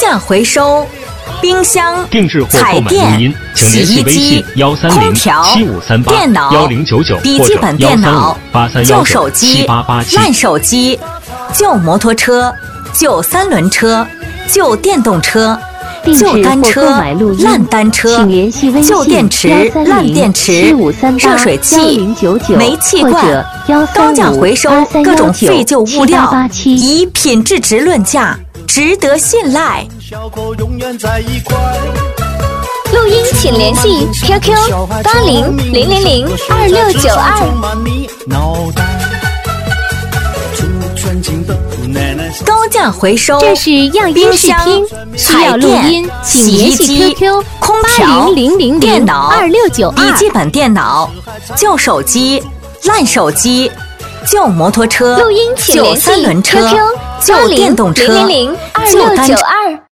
价回收。冰箱、 定制或彩购买录电、 音，请洗联系微衣机信、 空调、 1307538 电脑、 1099 笔记本电脑、 8315 旧手机、 7887 烂手机、旧摩托车、旧三轮车、旧电动车、旧单车、烂单车、旧电池、烂电池、热水器、煤气罐，高价回收各种废旧物料，以品质值论价，值得信赖。 录音请联系 QQ800002。 高价回收， 这是样音视听，需要录音，请联系 QQ 空调、电脑、 8000022692 笔记本电脑、旧手机、烂手机、旧摩托车、 录音请旧联系三轮车、 QQ 旧电动车、旧单车。 8000022692。